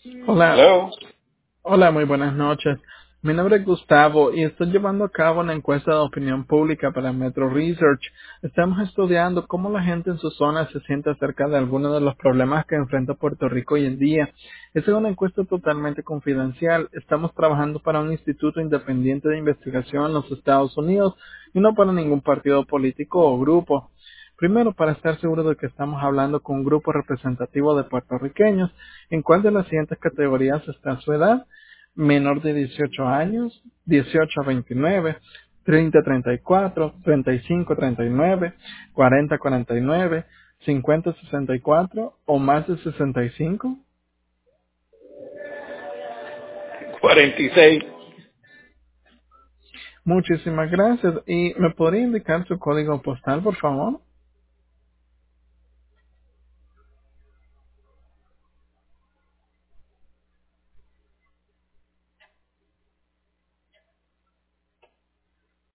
Hola, Hello. hola, muy buenas noches. Mi nombre es Gustavo y estoy llevando a cabo una encuesta de opinión pública para Metro Research. Estamos estudiando cómo la gente en su zona se siente acerca de algunos de los problemas que enfrenta Puerto Rico hoy en día. Esta es una encuesta totalmente confidencial. Estamos trabajando para un instituto independiente de investigación en los Estados Unidos y no para ningún partido político o grupo. Primero, para estar seguro de que estamos hablando con un grupo representativo de puertorriqueños, ¿en cuál de las siguientes categorías está su edad? Menor de 18 años, 18 a 29, 30 a 34, 35 a 39, 40 a 49, 50 a 64 o más de 65. 46. Muchísimas gracias. ¿Y me podría indicar su código postal, por favor?